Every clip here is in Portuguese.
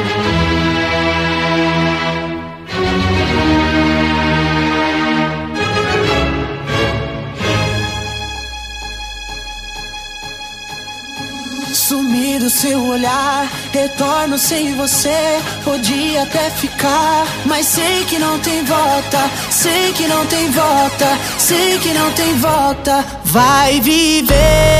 Sumi do seu olhar, retorno sem você. Podia até ficar, mas sei que não tem volta. Sei que não tem volta, sei que não tem volta. Vai viver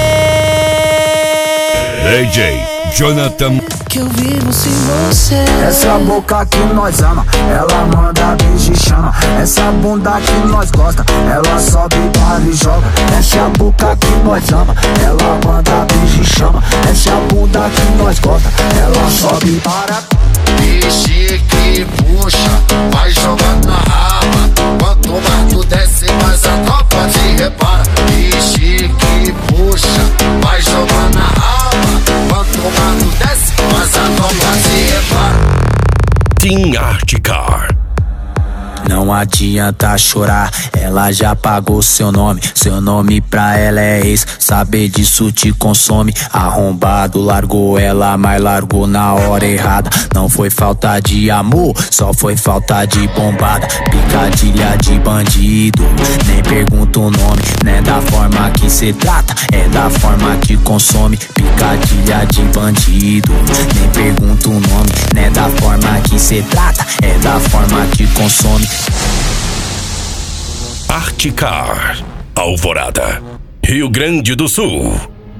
DJ Jonathan, que eu vivo sem você. Essa boca que nós ama, ela manda beijo e chama. Essa bunda que nós gosta, ela sobe, para e joga. Essa boca que nós ama, ela manda beijo e chama. Essa bunda que nós gosta, ela sobe, para. Vixe que puxa, vai jogando na raba. Quanto mais tu desce, mais a tropa te repara. Vixe que puxa, vai jogando na raba. Quanto mais tu desce, mais a tropa te repara. Team Articar. Não adianta chorar, ela já pagou seu nome. Seu nome pra ela é ex, saber disso te consome. Arrombado, largou ela, mas largou na hora errada. Não foi falta de amor, só foi falta de bombada. Picadilha de bandido, nem pergunta o nome. Não é da forma que cê trata, é da forma que consome. Picadilha de bandido, nem pergunta o nome. Não é da forma que cê trata, é da forma que consome. Articar, Alvorada, Rio Grande do Sul.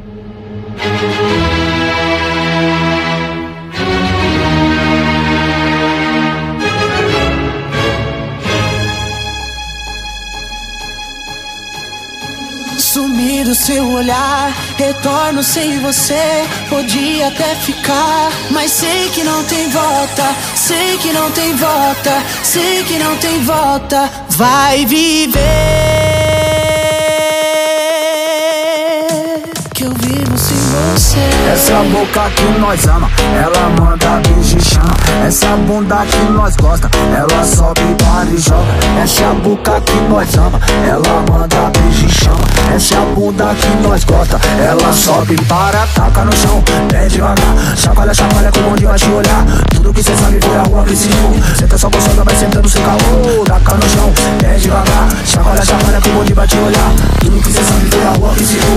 Sumi do seu olhar, retorno sem você. Podia até ficar, mas sei que não tem volta. Sei que não tem volta, sei que não tem volta. Vai viver que eu vivo sem você. Essa boca que nós ama, ela manda beijo e chama. Essa bunda que nós gosta, ela sobe, para e joga. Essa boca que nós ama, ela manda beijo e chama. Essa bunda que nós gosta, ela sobe, para, taca no chão, bem devagar. Chacoalha, chacoalha que o bonde vai te olhar. Tudo que cê sabe foi a rua que ensinou. Senta só gostosa, vai sentando sem calor. Taca no chão, bem devagar. Chacoalha, chacoalha que o bonde vai te olhar. Tudo que cê sabe foi a rua que ensinou.